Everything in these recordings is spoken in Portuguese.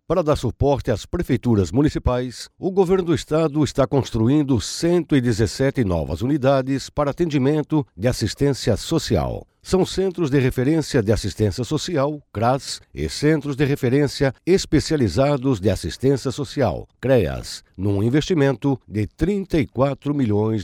Para dar suporte às prefeituras municipais, o governo do estado está construindo 117 novas unidades para atendimento de assistência social. São Centros de Referência de Assistência Social, CRAS, e Centros de Referência Especializados de Assistência Social, CREAS, num investimento de R$ 34 milhões.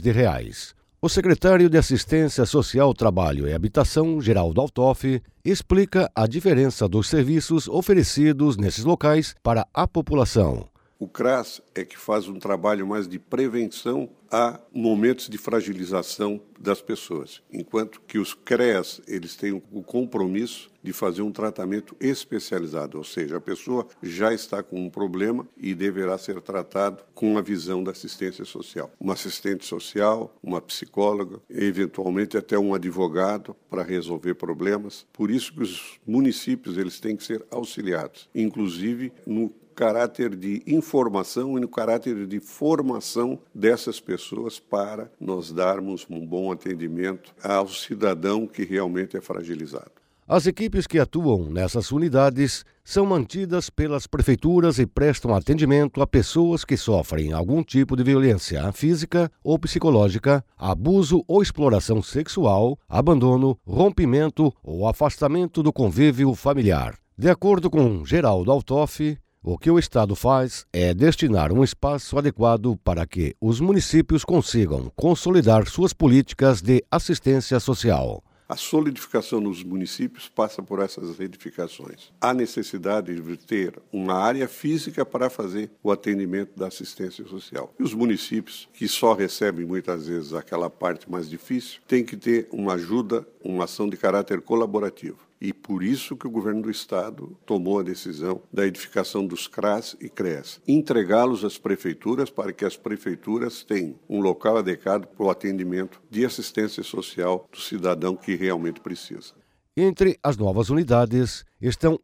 O secretário de Assistência Social, Trabalho e Habitação, Geraldo Altoff, explica a diferença dos serviços oferecidos nesses locais para a população. O CRAS é que faz um trabalho mais de prevenção a momentos de fragilização das pessoas, enquanto que os CREAS eles têm o compromisso de fazer um tratamento especializado, ou seja, a pessoa já está com um problema e deverá ser tratado com a visão da assistência social. Uma assistente social, uma psicóloga, eventualmente até um advogado para resolver problemas. Por isso que os municípios eles têm que ser auxiliados, inclusive no caráter de informação e no caráter de formação dessas pessoas para nós darmos um bom atendimento ao cidadão que realmente é fragilizado. As equipes que atuam nessas unidades são mantidas pelas prefeituras e prestam atendimento a pessoas que sofrem algum tipo de violência física ou psicológica, abuso ou exploração sexual, abandono, rompimento ou afastamento do convívio familiar. De acordo com Geraldo Altoff, o que o Estado faz é destinar um espaço adequado para que os municípios consigam consolidar suas políticas de assistência social. A solidificação nos municípios passa por essas edificações. Há necessidade de ter uma área física para fazer o atendimento da assistência social. E os municípios, que só recebem muitas vezes aquela parte mais difícil, têm que ter uma ajuda, uma ação de caráter colaborativo. E por isso que o governo do estado tomou a decisão da edificação dos CRAS e CREAS, entregá-los às prefeituras para que as prefeituras tenham um local adequado para o atendimento de assistência social do cidadão que realmente precisa. Entre as novas unidades estão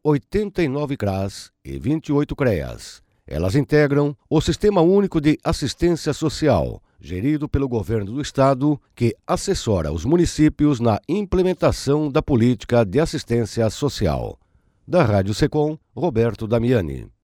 89 CRAS e 28 CREAS. Elas integram o Sistema Único de Assistência Social, gerido pelo governo do estado, que assessora os municípios na implementação da política de assistência social. Da Rádio Secom, Roberto Damiani.